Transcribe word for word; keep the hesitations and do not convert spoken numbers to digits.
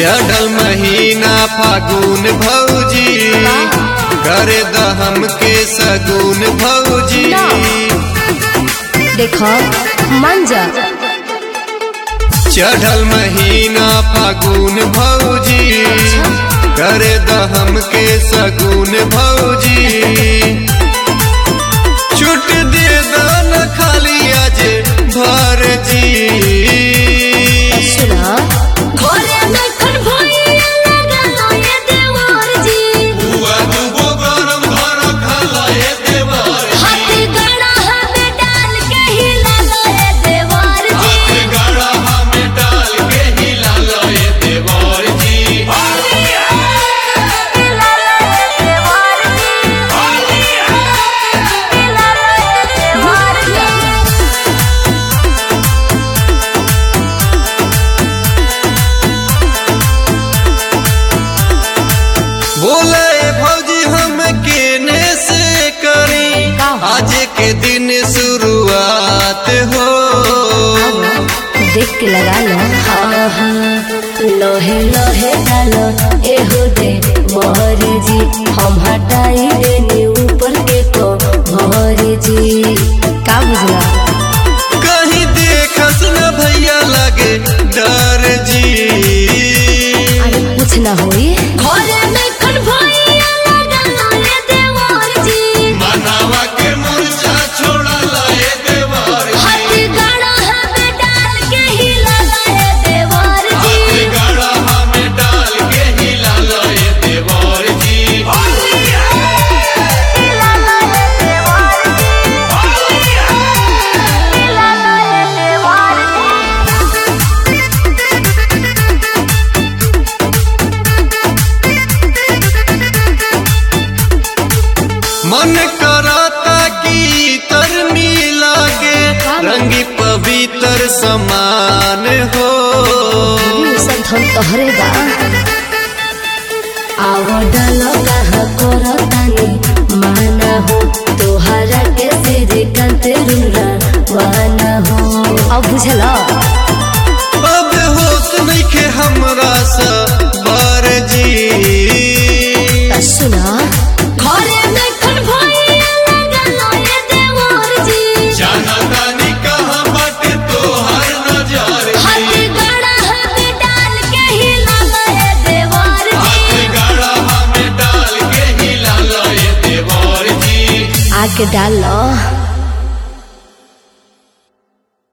चढ़ल महीना फागुन भौजी करे दहम के सगुन भौजी देखो मंजा चढ़ल महीना फागुन भौजी करे दहम के सगुन भौजी छुट दे दान खाली आज भर जी सुना घरे में खन भइया लगलो ये देवर जी बुआ दुगो गरम धर खाला ए देवर हाथ गड़ा हमें डाल के हिला लो ये देवर जी हाथ गड़ा हमें डाल के हिला लो ए देवर जी हिला लो ये देवर जी हिला लो ये देवर जी बोले भौजी हम केने से करी आज के दिन शुरुआत हो देख के लगा लो हाँ हाँ लोहे लोहे डालो एहो दे मोहर जी हम हटाई देने ऊपर के को मोहर जी का बुझला कहीं देखस न भैया लगे डर जी अरे कुछ ना होई घरे में खन भइया लगलो ये देवर जी मनावा के मुर्चा छोड़ा लाए देवर हाथ गड़ा हमें डाल के हिला लाए देवर जी हाथ गड़ा हमें डाल के हिला लाए देवर जी हिला लाए देवर जी हिला लाए देवर जी मन कराता की तर मिला के रंगी पवित्र समान हो सब हम तोहरे बा आवो डालो कहा करो तानी माना हो तोहरा के सिर कंते रुला वाना हो अब बुझला अब होश नहीं के हमरा सबर जी सुना घरे में खन भइया लगलो ये देवर जी जाना तानी कहाँ बाटे तोहर नजर हाथ गड़ा हमें डाल के हिला ये देवर हाथ जी गड़ा हमें डाल के हिला लो ये देवर जी आके डालो